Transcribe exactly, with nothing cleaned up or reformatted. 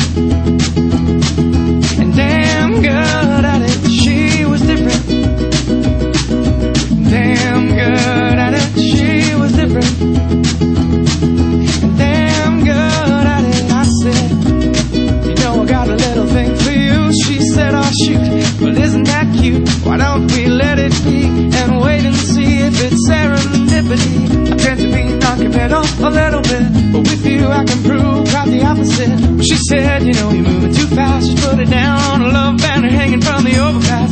And damn good at it, she was different. Damn good at it, she was different. And damn good at it, I said, you know I got a little thing for you. She said, oh shoot, well isn't that cute? Why don't we let it be and wait and see if it's serendipity? I tend to be non-committal a little bit, but with you I can prove quite the opposite. Well, she said, you know you're moving too fast, just put it down. A love banner hanging from the overpass.